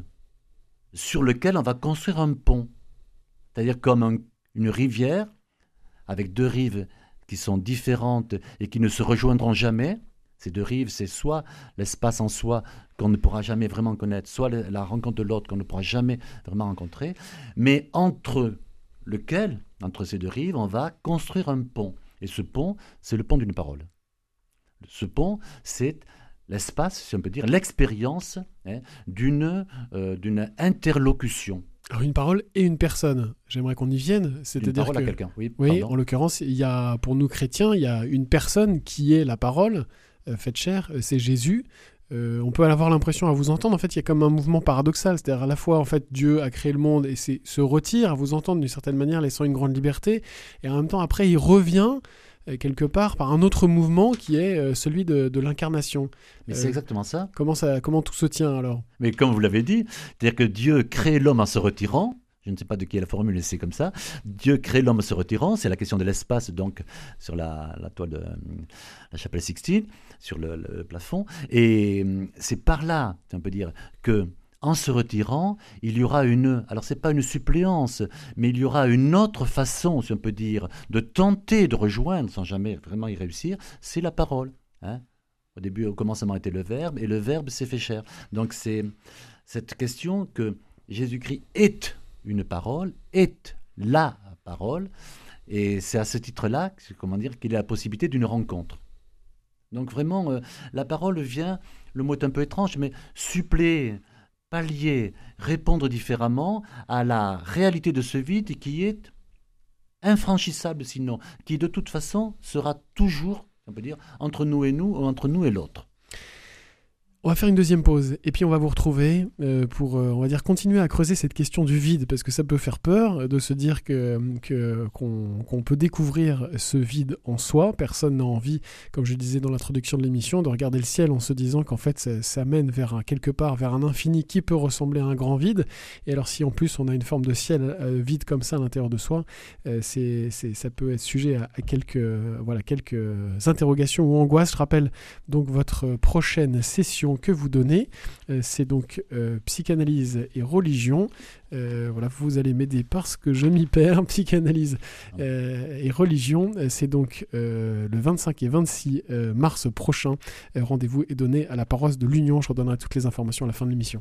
sur lequel on va construire un pont. C'est-à-dire comme un, une rivière, avec deux rives qui sont différentes et qui ne se rejoindront jamais. Ces deux rives, c'est soit l'espace en soi qu'on ne pourra jamais vraiment connaître, soit la rencontre de l'autre qu'on ne pourra jamais vraiment rencontrer, mais entre lequel, entre ces deux rives, on va construire un pont. Et ce pont, c'est le pont d'une parole. Ce pont, c'est l'espace, si on peut dire, l'expérience hein, d'une, euh, d'une interlocution. Alors une parole et une personne, j'aimerais qu'on y vienne. C'est-à-dire une parole que, à quelqu'un, oui. Oui, en l'occurrence, il y a, pour nous chrétiens, il y a une personne qui est la parole euh, faite chair, euh, c'est Jésus. Euh, on peut avoir l'impression à vous entendre, en fait, il y a comme un mouvement paradoxal, c'est-à-dire à la fois, en fait, Dieu a créé le monde et c'est, se retire à vous entendre d'une certaine manière, laissant une grande liberté, et en même temps, après, il revient euh, quelque part par un autre mouvement qui est euh, celui de, de l'incarnation. Mais euh, c'est exactement ça. Comment ça, comment tout se tient alors ? Mais comme vous l'avez dit, c'est-à-dire que Dieu crée l'homme en se retirant. Je ne sais pas de qui est la formule, mais c'est comme ça. Dieu crée l'homme en se retirant. C'est la question de l'espace, donc, sur la, la toile de la chapelle Sixtine, sur le, le plafond. Et c'est par là, on peut dire, que en se retirant, il y aura une... Alors, ce n'est pas une suppléance, mais il y aura une autre façon, si on peut dire, de tenter de rejoindre, sans jamais vraiment y réussir, c'est la parole. Hein. Au début, au commencement était le Verbe, et le Verbe s'est fait chair. Donc, c'est cette question que Jésus-Christ est une parole, est la parole, et c'est à ce titre-là, comment dire, qu'il a la possibilité d'une rencontre. Donc vraiment, euh, la parole vient, le mot est un peu étrange, mais suppléer, pallier, répondre différemment à la réalité de ce vide qui est infranchissable sinon, qui de toute façon sera toujours, on peut dire, entre nous et nous, ou entre nous et l'autre. On va faire une deuxième pause et puis on va vous retrouver euh, pour, euh, on va dire, continuer à creuser cette question du vide parce que ça peut faire peur de se dire que, que, qu'on, qu'on peut découvrir ce vide en soi. Personne n'a envie, comme je disais dans l'introduction de l'émission, de regarder le ciel en se disant qu'en fait ça, ça mène vers un, quelque part vers un infini qui peut ressembler à un grand vide. Et alors si en plus on a une forme de ciel euh, vide comme ça à l'intérieur de soi, euh, c'est, c'est, ça peut être sujet à, à quelques, euh, voilà, quelques interrogations ou angoisses. Je rappelle donc votre prochaine session informations que vous donnez. Euh, c'est donc euh, psychanalyse et religion. Euh, voilà, vous allez m'aider parce que je m'y perds. Psychanalyse euh, et religion, c'est donc euh, le vingt-cinq et vingt-six euh, mars prochain. Euh, rendez-vous est donné à la paroisse de l'Union. Je redonnerai toutes les informations à la fin de l'émission.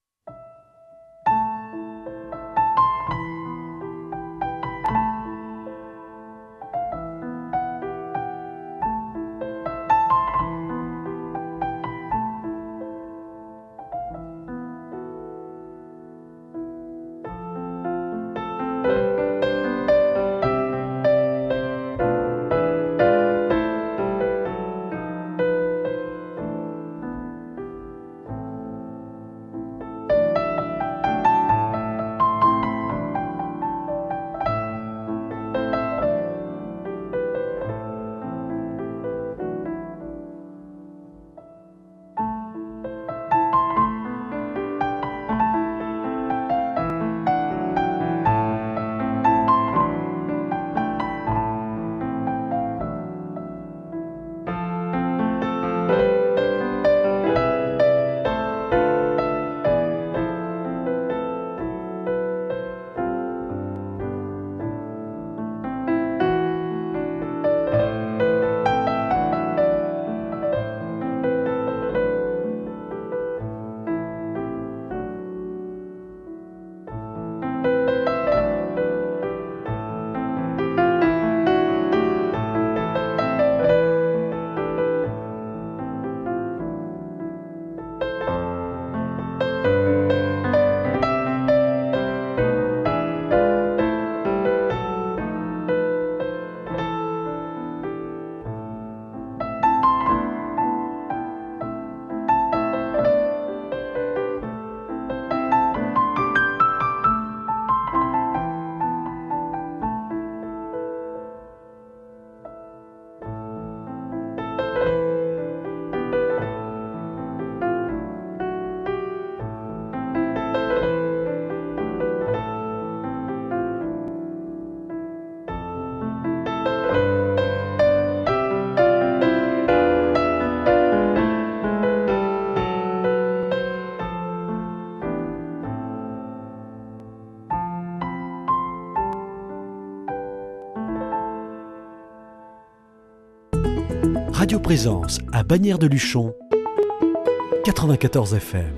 Radio Présence à Bagnères de Luchon, quatre-vingt-quatorze F M.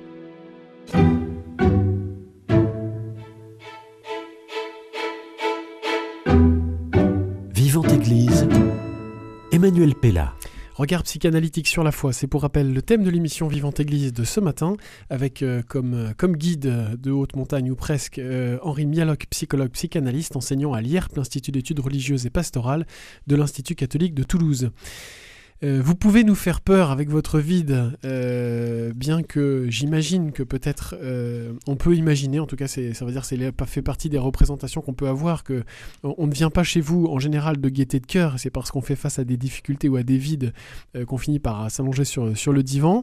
Vivante Église, Emmanuel Pella. Regard psychanalytique sur la foi, c'est pour rappel le thème de l'émission Vivante Église de ce matin, avec euh, comme, euh, comme guide de haute montagne ou presque euh, Henri Mialoc, psychologue psychanalyste, enseignant à l'I E R P, l'Institut d'études religieuses et pastorales de l'Institut catholique de Toulouse. Euh, vous pouvez nous faire peur avec votre vide, euh, bien que j'imagine que peut-être euh, on peut imaginer, en tout cas c'est, ça veut dire que c'est fait partie des représentations qu'on peut avoir, que on ne vient pas chez vous en général de gaieté de cœur, c'est parce qu'on fait face à des difficultés ou à des vides euh, qu'on finit par s'allonger sur, sur le divan.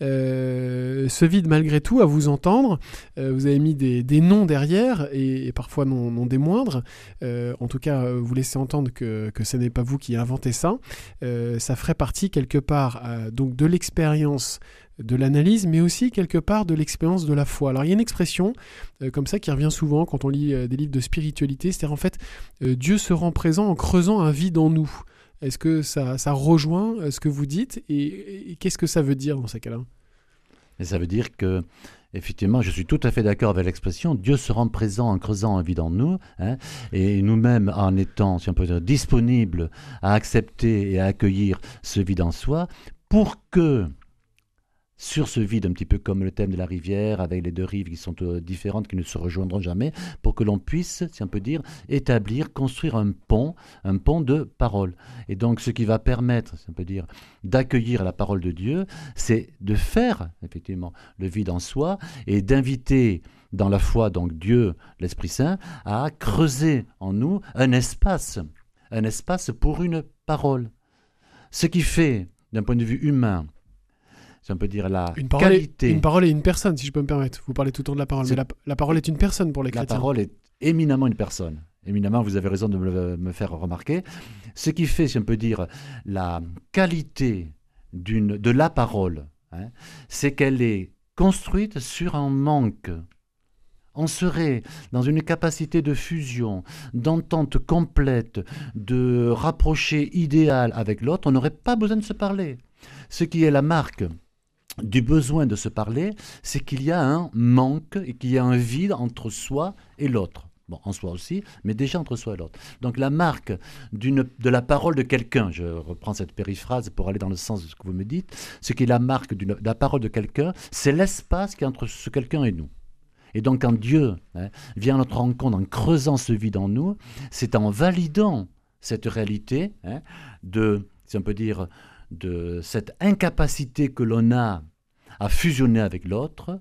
Euh, ce vide malgré tout, à vous entendre, euh, vous avez mis des, des noms derrière et, et parfois non, non des moindres, euh, en tout cas vous laissez entendre que, que ce n'est pas vous qui inventez ça, euh, ça ferait partie quelque part euh, donc de l'expérience de l'analyse, mais aussi quelque part de l'expérience de la foi. Alors il y a une expression euh, comme ça qui revient souvent quand on lit euh, des livres de spiritualité, c'est-à-dire en fait euh, Dieu se rend présent en creusant un vide en nous. Est-ce que ça, ça rejoint euh, ce que vous dites et, et qu'est-ce que ça veut dire dans ces cas-là ? Et ça veut dire que, effectivement, je suis tout à fait d'accord avec l'expression, Dieu se rend présent en creusant un vide en nous, hein, et nous-mêmes en étant, si on peut dire, disponibles à accepter et à accueillir ce vide en soi, pour que, sur ce vide, un petit peu comme le thème de la rivière, avec les deux rives qui sont euh, différentes, qui ne se rejoindront jamais, pour que l'on puisse, si on peut dire, établir, construire un pont, un pont de parole. Et donc, ce qui va permettre, si on peut dire, d'accueillir la parole de Dieu, c'est de faire, effectivement, le vide en soi et d'inviter dans la foi, donc Dieu, l'Esprit Saint, à creuser en nous un espace, un espace pour une parole. Ce qui fait, d'un point de vue humain, si on peut dire la une parole qualité... Est, une parole est une personne, si je peux me permettre. Vous parlez tout le temps de la parole, c'est... mais la, la parole est une personne pour les la chrétiens. La parole est éminemment une personne. Éminemment, vous avez raison de me, me faire remarquer. Ce qui fait, si on peut dire, la qualité d'une, de la parole, hein, c'est qu'elle est construite sur un manque. On serait dans une capacité de fusion, d'entente complète, de rapprocher idéal avec l'autre, on n'aurait pas besoin de se parler. Ce qui est la marque du besoin de se parler, c'est qu'il y a un manque et qu'il y a un vide entre soi et l'autre. Bon, en soi aussi, mais déjà entre soi et l'autre. Donc la marque d'une, de la parole de quelqu'un, je reprends cette périphrase pour aller dans le sens de ce que vous me dites, ce qui est la marque d'une, de la parole de quelqu'un, c'est l'espace qui est entre ce quelqu'un et nous. Et donc quand Dieu hein, vient à notre rencontre en creusant ce vide en nous, c'est en validant cette réalité hein, de, si on peut dire, de cette incapacité que l'on a à fusionner avec l'autre,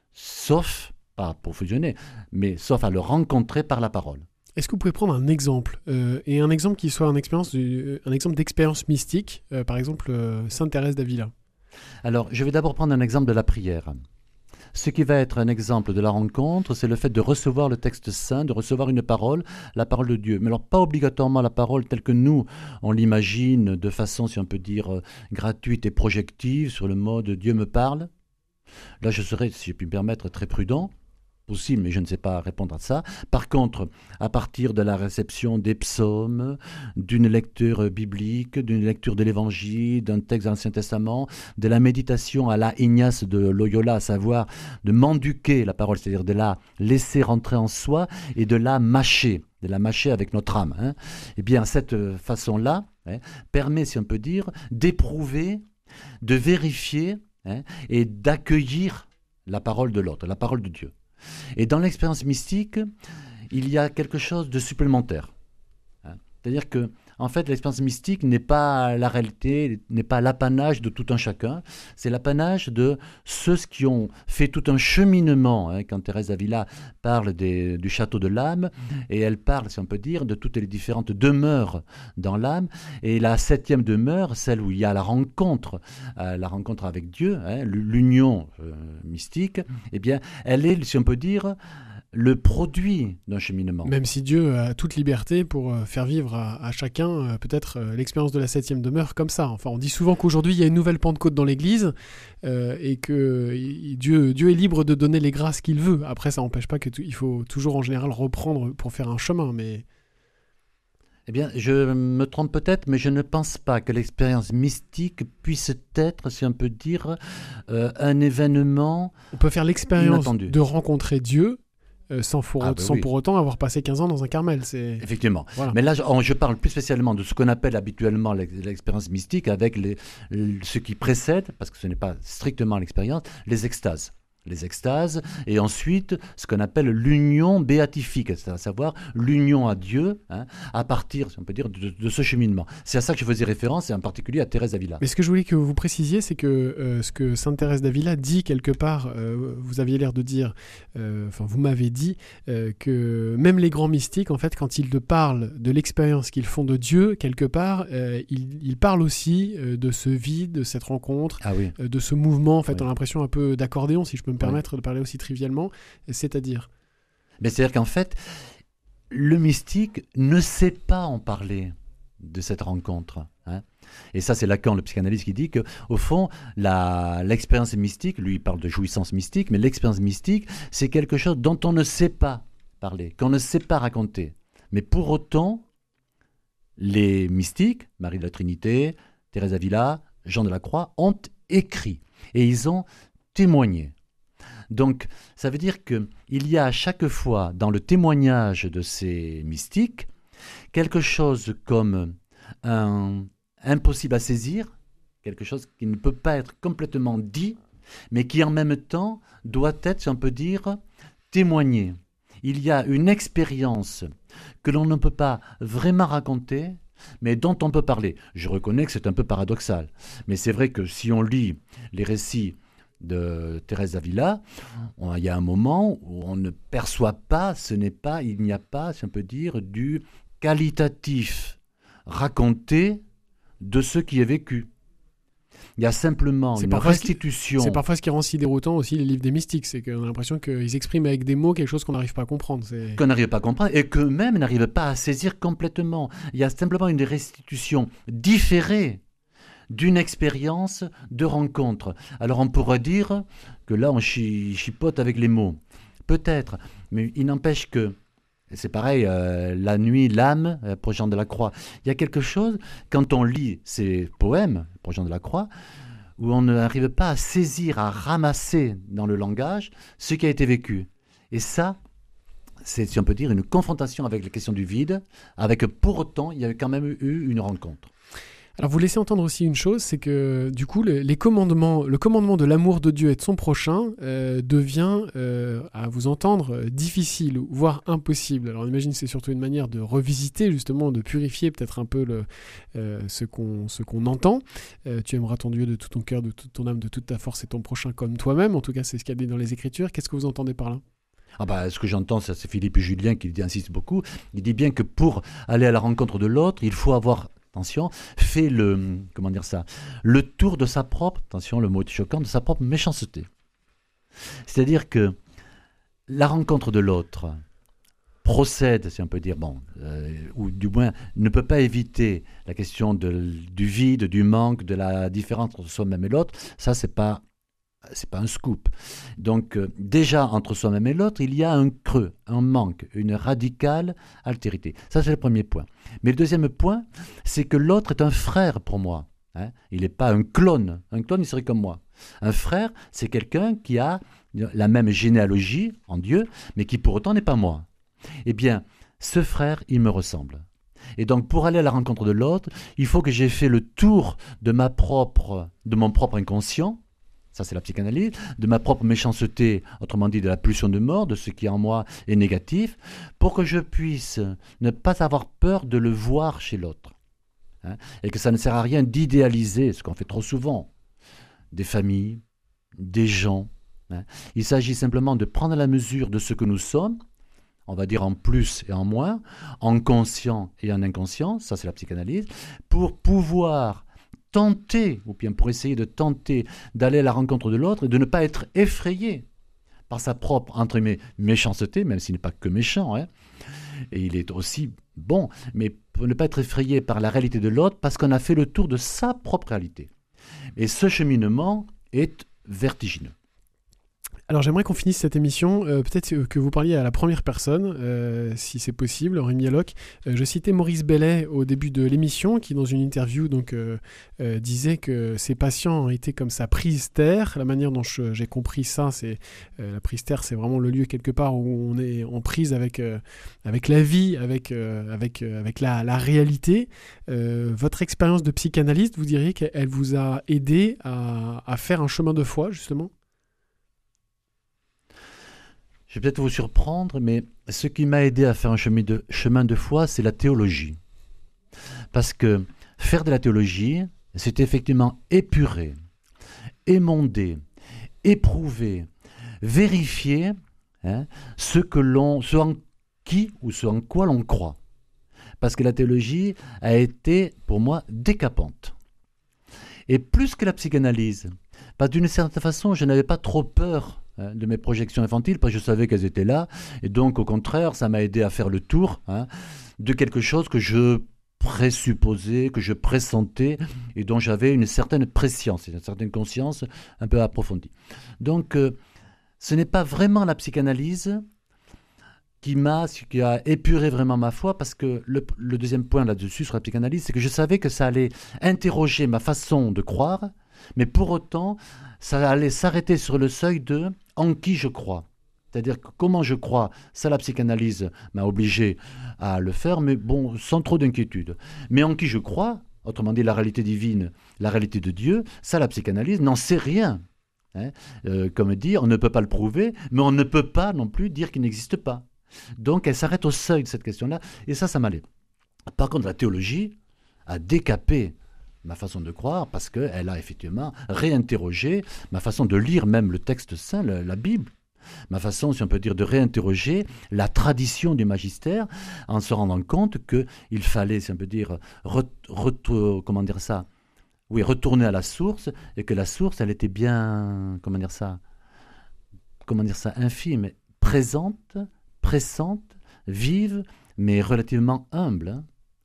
sauf, pas pour fusionner, mais sauf à le rencontrer par la parole. Est-ce que vous pouvez prendre un exemple, euh, et un exemple qui soit un, expérience du, un exemple d'expérience mystique, euh, par exemple euh, Sainte Thérèse d'Avila? Alors, je vais d'abord prendre un exemple de la prière. Ce qui va être un exemple de la rencontre, c'est le fait de recevoir le texte saint, de recevoir une parole, la parole de Dieu. Mais alors pas obligatoirement la parole telle que nous, on l'imagine de façon, si on peut dire, gratuite et projective, sur le mode « Dieu me parle ». Là, je serais, si je puis me permettre, très prudent. Possible, mais je ne sais pas répondre à ça. Par contre, à partir de la réception des psaumes, d'une lecture biblique, d'une lecture de l'Évangile, d'un texte de l'Ancien Testament, de la méditation à la Ignace de Loyola, à savoir de m'enduquer la parole, c'est-à-dire de la laisser rentrer en soi et de la mâcher, de la mâcher avec notre âme. Hein. Eh bien, cette façon-là hein, permet, si on peut dire, d'éprouver, de vérifier hein, et d'accueillir la parole de l'autre, la parole de Dieu. Et dans l'expérience mystique, il y a quelque chose de supplémentaire. Hein. C'est-à-dire que, en fait, l'expérience mystique n'est pas la réalité, n'est pas l'apanage de tout un chacun. C'est l'apanage de ceux qui ont fait tout un cheminement. Hein, quand Thérèse d'Avila parle des, du château de l'âme, et elle parle, si on peut dire, de toutes les différentes demeures dans l'âme. Et la septième demeure, celle où il y a la rencontre, euh, la rencontre avec Dieu, hein, l'union euh, mystique, eh bien, elle est, si on peut dire, le produit d'un cheminement. Même si Dieu a toute liberté pour faire vivre à, à chacun peut-être l'expérience de la septième demeure comme ça. Enfin, on dit souvent qu'aujourd'hui il y a une nouvelle Pentecôte dans l'Église euh, et que Dieu, Dieu est libre de donner les grâces qu'il veut. Après, ça n'empêche pas qu'il faut toujours en général reprendre pour faire un chemin, mais... Eh bien, je me trompe peut-être, mais je ne pense pas que l'expérience mystique puisse être, si on peut dire, euh, un événement On peut faire l'expérience inattendu. de rencontrer Dieu Sans, pour, ah, bah sans oui. pour autant avoir passé quinze ans dans un Carmel. C'est... Effectivement. Voilà. Mais là, je, je parle plus spécialement de ce qu'on appelle habituellement l'expérience mystique avec les, ce qui précède, parce que ce n'est pas strictement l'expérience, les extases. Les extases, et ensuite ce qu'on appelle l'union béatifique, c'est-à-dire à savoir l'union à Dieu, hein, à partir, si on peut dire, de, de ce cheminement. C'est à ça que je faisais référence, et en particulier à Thérèse d'Avila. Mais ce que je voulais que vous précisiez, c'est que euh, ce que Sainte Thérèse d'Avila dit quelque part, euh, vous aviez l'air de dire, euh, enfin vous m'avez dit, euh, que même les grands mystiques, en fait, quand ils parlent de l'expérience qu'ils font de Dieu, quelque part, euh, ils, ils parlent aussi euh, de ce vide, de cette rencontre, ah oui. euh, de ce mouvement, en fait, oui. on a l'impression un peu d'accordéon, si je peux me permettre oui. de parler aussi trivialement, c'est-à-dire Mais c'est-à-dire qu'en fait, le mystique ne sait pas en parler de cette rencontre. Hein. Et ça, c'est Lacan, le psychanalyste, qui dit qu'au fond, la, l'expérience mystique, lui, il parle de jouissance mystique, mais l'expérience mystique, c'est quelque chose dont on ne sait pas parler, qu'on ne sait pas raconter. Mais pour autant, les mystiques, Marie de la Trinité, Thérèse d'Avila, Jean de la Croix, ont écrit et ils ont témoigné. Donc, ça veut dire qu'il y a à chaque fois, dans le témoignage de ces mystiques, quelque chose comme un impossible à saisir, quelque chose qui ne peut pas être complètement dit, mais qui en même temps doit être, si on peut dire, témoigné. Il y a une expérience que l'on ne peut pas vraiment raconter, mais dont on peut parler. Je reconnais que c'est un peu paradoxal, mais c'est vrai que si on lit les récits de Thérèse d'Avila, on, il y a un moment où on ne perçoit pas, ce n'est pas, il n'y a pas, si on peut dire, du qualitatif raconté de ce qui est vécu. Il y a simplement c'est une restitution. Ce qui, c'est parfois ce qui rend si déroutant aussi les livres des mystiques, c'est qu'on a l'impression qu'ils expriment avec des mots quelque chose qu'on n'arrive pas à comprendre. C'est... Qu'on n'arrive pas à comprendre et qu'eux-mêmes n'arrivent pas à saisir complètement. Il y a simplement une restitution différée d'une expérience de rencontre. Alors on pourrait dire que là on chi- chipote avec les mots. Peut-être, mais il n'empêche que, c'est pareil, euh, la nuit, l'âme, euh, pour Jean de la Croix, il y a quelque chose, quand on lit ces poèmes, pour Jean de la Croix, où on n'arrive pas à saisir, à ramasser dans le langage ce qui a été vécu. Et ça, c'est, si on peut dire, une confrontation avec la question du vide, avec pour autant, il y a quand même eu une rencontre. Alors vous laissez entendre aussi une chose, c'est que du coup le, les commandements, le commandement de l'amour de Dieu et de son prochain euh, devient, euh, à vous entendre, euh, difficile, voire impossible. Alors on imagine que c'est surtout une manière de revisiter, justement, de purifier peut-être un peu le, euh, ce, qu'on, ce qu'on entend. Euh, tu aimeras ton Dieu de tout ton cœur, de toute ton âme, de toute ta force et ton prochain comme toi-même. En tout cas, c'est ce qu'il y a dit dans les Écritures. Qu'est-ce que vous entendez par là ? Ah bah, ce que j'entends, ça, c'est Philippe Julien qui insiste beaucoup. Il dit bien que pour aller à la rencontre de l'autre, il faut avoir... attention, fait le, comment dire ça, le tour de sa propre, attention, le mot est choquant, de sa propre méchanceté. C'est-à-dire que la rencontre de l'autre procède, si on peut dire, bon, euh, ou du moins ne peut pas éviter la question de, du vide, du manque, de la différence entre soi-même et l'autre. Ça, c'est pas c'est pas un scoop. Donc euh, déjà entre soi-même et l'autre, il y a un creux, un manque, une radicale altérité. Ça c'est le premier point. Mais le deuxième point, c'est que l'autre est un frère pour moi. Hein. Il n'est pas un clone. Un clone, il serait comme moi. Un frère, c'est quelqu'un qui a la même généalogie en Dieu, mais qui pour autant n'est pas moi. Eh bien, ce frère, il me ressemble. Et donc, pour aller à la rencontre de l'autre, il faut que j'ai fait le tour de ma propre, de mon propre inconscient. Ça, c'est la psychanalyse, de ma propre méchanceté, autrement dit de la pulsion de mort, de ce qui en moi est négatif, pour que je puisse ne pas avoir peur de le voir chez l'autre. Hein, et que ça ne sert à rien d'idéaliser, ce qu'on fait trop souvent, des familles, des gens. Hein. Il s'agit simplement de prendre la mesure de ce que nous sommes, on va dire en plus et en moins, en conscient et en inconscient, ça c'est la psychanalyse, pour pouvoir... tenter, ou bien pour essayer de tenter d'aller à la rencontre de l'autre et de ne pas être effrayé par sa propre, entre guillemets, méchanceté, même s'il n'est pas que méchant, hein, et il est aussi bon, mais pour ne pas être effrayé par la réalité de l'autre parce qu'on a fait le tour de sa propre réalité. Et ce cheminement est vertigineux. Alors j'aimerais qu'on finisse cette émission, euh, peut-être que vous parliez à la première personne, euh, si c'est possible, Rémi Alloc. Euh, je citais Maurice Bellet au début de l'émission, qui dans une interview donc, euh, euh, disait que ses patients étaient comme sa prise terre. La manière dont je, j'ai compris ça, c'est euh, la prise terre, c'est vraiment le lieu quelque part où on est en prise avec, euh, avec la vie, avec, euh, avec, euh, avec la, la réalité. Euh, votre expérience de psychanalyste, vous diriez qu'elle vous a aidé à, à faire un chemin de foi, justement ? Je vais peut-être vous surprendre, mais ce qui m'a aidé à faire un chemin de, chemin de foi, c'est la théologie. Parce que faire de la théologie, c'est effectivement épurer, émonder, éprouver, vérifier hein, ce que l'on, ce en qui ou ce en quoi l'on croit. Parce que la théologie a été, pour moi, décapante. Et plus que la psychanalyse, parce que d'une certaine façon, je n'avais pas trop peur hein, de mes projections infantiles, parce que je savais qu'elles étaient là, et donc au contraire, ça m'a aidé à faire le tour hein, de quelque chose que je présupposais, que je pressentais, et dont j'avais une certaine prescience, une certaine conscience un peu approfondie. Donc, euh, ce n'est pas vraiment la psychanalyse qui m'a, qui a épuré vraiment ma foi, parce que le, le deuxième point là-dessus sur la psychanalyse, c'est que je savais que ça allait interroger ma façon de croire, mais pour autant, ça allait s'arrêter sur le seuil de « en qui je crois ». C'est-à-dire que comment je crois, ça la psychanalyse m'a obligé à le faire, mais bon, sans trop d'inquiétude. Mais en qui je crois, autrement dit la réalité divine, la réalité de Dieu, ça la psychanalyse n'en sait rien. Hein euh, comme dit, on ne peut pas le prouver, mais on ne peut pas non plus dire qu'il n'existe pas. Donc elle s'arrête au seuil de cette question-là, et ça, ça m'allait. Par contre, la théologie a décapé ma façon de croire, parce qu'elle a effectivement réinterrogé ma façon de lire même le texte saint, la, la Bible. Ma façon, si on peut dire, de réinterroger la tradition du magistère en se rendant compte qu'il fallait, si on peut dire, re, re, comment dire ça, oui, retourner à la source, et que la source, elle était bien, comment dire ça, comment dire ça, infime, présente, pressante, vive, mais relativement humble. Hein.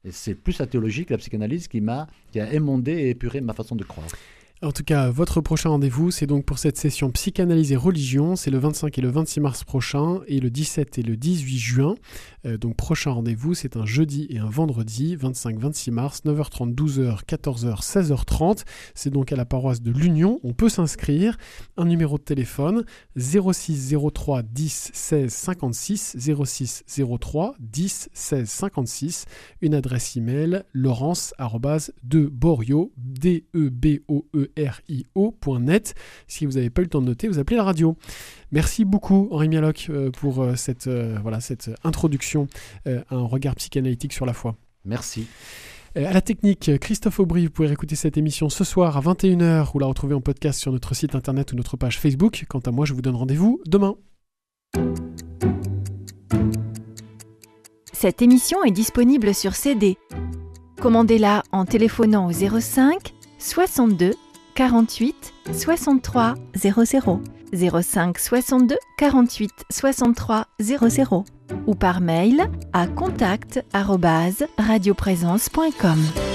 Et c'est plus la théologie que la psychanalyse qui m'a, qui a émondé et épuré ma façon de croire. En tout cas, votre prochain rendez-vous, c'est donc pour cette session Psychanalyse et religion. C'est le vingt-cinq et le vingt-six mars prochain et le dix-sept et le dix-huit juin. Euh, donc prochain rendez-vous, c'est un jeudi et un vendredi, vingt-cinq vingt-six mars, neuf heures trente, douze heures, quatorze heures, seize heures trente. C'est donc à la paroisse de l'Union. On peut s'inscrire. Un numéro de téléphone zéro six zéro trois dix seize cinquante-six, zéro six zéro trois dix seize cinquante-six. Une adresse email laurence arobase deborio, D E B O E R I O point net. Si vous n'avez pas eu le temps de noter, vous appelez la radio. Merci beaucoup Henri Mialoc euh, pour euh, cette, euh, voilà, cette introduction euh, à un regard psychanalytique sur la foi. Merci. Euh, à la technique, Christophe Aubry, vous pouvez écouter cette émission ce soir à vingt et une heures ou la retrouver en podcast sur notre site internet ou notre page Facebook. Quant à moi, je vous donne rendez-vous demain. Cette émission est disponible sur C D. Commandez-la en téléphonant au zéro cinq soixante-deux quarante-huit soixante-trois zéro zéro, zéro cinq soixante-deux quarante-huit soixante-trois zéro zéro ou par mail à contact arobase radioprésence point com.